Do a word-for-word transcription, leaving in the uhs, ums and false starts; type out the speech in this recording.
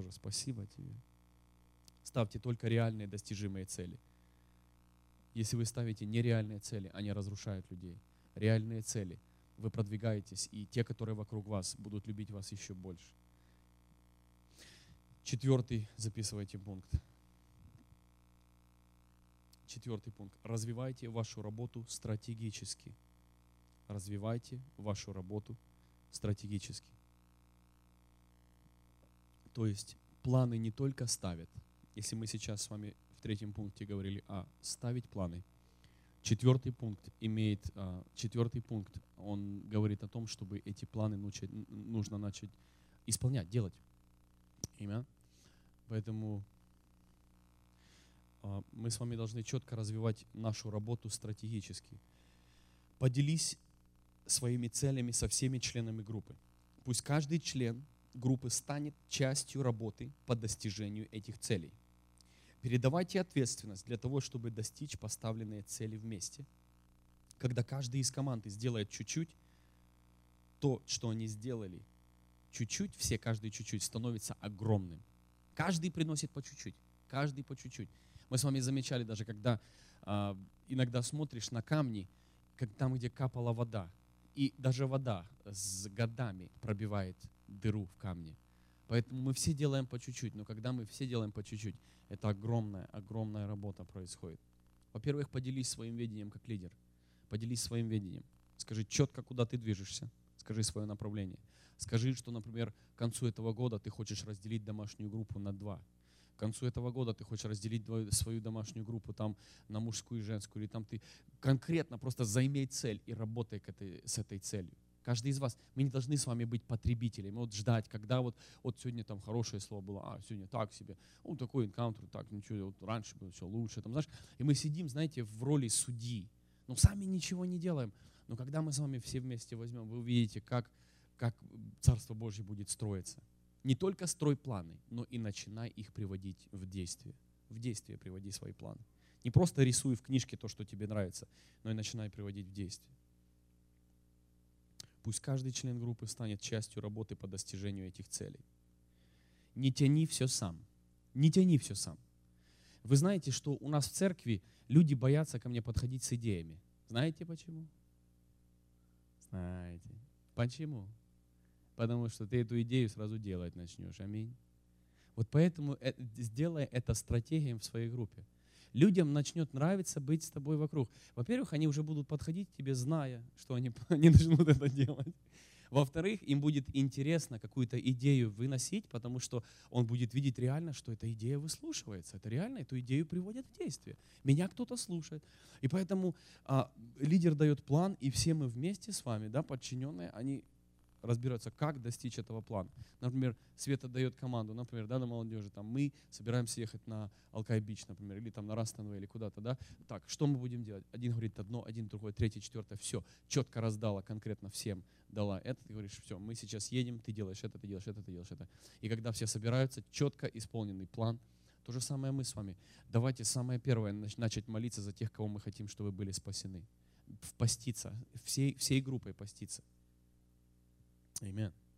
Боже, спасибо Тебе. Ставьте только реальные достижимые цели. Если вы ставите нереальные цели, они разрушают людей. Реальные цели, вы продвигаетесь, и те, которые вокруг вас, будут любить вас еще больше. Четвертый, записывайте пункт. Четвертый пункт. Развивайте вашу работу стратегически. Развивайте вашу работу стратегически. То есть планы не только ставят. Если мы сейчас с вами в третьем пункте говорили о ставить планы, четвертый пункт имеет, четвертый пункт, он говорит о том, чтобы эти планы нужно начать исполнять, делать. Имя. Поэтому мы с вами должны четко развивать нашу работу стратегически. Поделись своими целями со всеми членами группы. Пусть каждый член группы станет частью работы по достижению этих целей. Передавайте ответственность для того, чтобы достичь поставленные цели вместе. Когда каждый из команды сделает чуть-чуть, то, что они сделали чуть-чуть, все, каждый чуть-чуть, становится огромным. Каждый приносит по чуть-чуть, каждый по чуть-чуть. Мы с вами замечали даже, когда а, иногда смотришь на камни, как там, где капала вода, и даже вода с годами пробивает дыру в камне. Поэтому мы все делаем по чуть-чуть, но когда мы все делаем по чуть-чуть, это огромная, огромная работа происходит. Во-первых, поделись своим видением как лидер. Поделись своим видением. Скажи четко, куда ты движешься. Скажи свое направление. Скажи, что, например, к концу этого года ты хочешь разделить домашнюю группу на два. К концу этого года ты хочешь разделить свою домашнюю группу там, на мужскую и женскую. Или там ты конкретно просто займей цель и работай к этой, с этой целью. Каждый из вас, мы не должны с вами быть потребителями, вот ждать, когда вот, вот сегодня там хорошее слово было, а сегодня так себе, ну такой энкаунтер, так ничего, вот раньше было все лучше, там, знаешь, и мы сидим, знаете, в роли судьи, но сами ничего не делаем. Но когда мы с вами все вместе возьмем, вы увидите, как, как Царство Божье будет строиться. Не только строй планы, но и начинай их приводить в действие. В действие приводи свои планы. Не просто рисуй в книжке то, что тебе нравится, но и начинай приводить в действие. Пусть каждый член группы станет частью работы по достижению этих целей. Не тяни все сам. Не тяни все сам. Вы знаете, что у нас в церкви люди боятся ко мне подходить с идеями. Знаете почему? Знаете. Почему? Потому что ты эту идею сразу делать начнешь. Аминь. Вот поэтому сделай это стратегией в своей группе. Людям начнет нравиться быть с тобой вокруг. Во-первых, они уже будут подходить к тебе, зная, что они не начнут это делать. Во-вторых, им будет интересно какую-то идею выносить, потому что он будет видеть реально, что эта идея выслушивается. Это реально, эту идею приводят в действие. Меня кто-то слушает. И поэтому а, лидер дает план, и все мы вместе с вами, да, подчиненные, они разбираются, как достичь этого плана. Например, Света дает команду, например, да, на молодежи, там, мы собираемся ехать на Алкай-Бич, например, или там на Растанве, или куда-то, да. Так, что мы будем делать? Один говорит одно, один другой, третий, четвертое, все. Четко раздала конкретно всем, дала это, ты говоришь, все, мы сейчас едем, ты делаешь это, ты делаешь это, ты делаешь это. И когда все собираются, четко исполненный план. То же самое мы с вами. Давайте самое первое, начать молиться за тех, кого мы хотим, чтобы были спасены. Поститься, всей, всей группой поститься. Amen.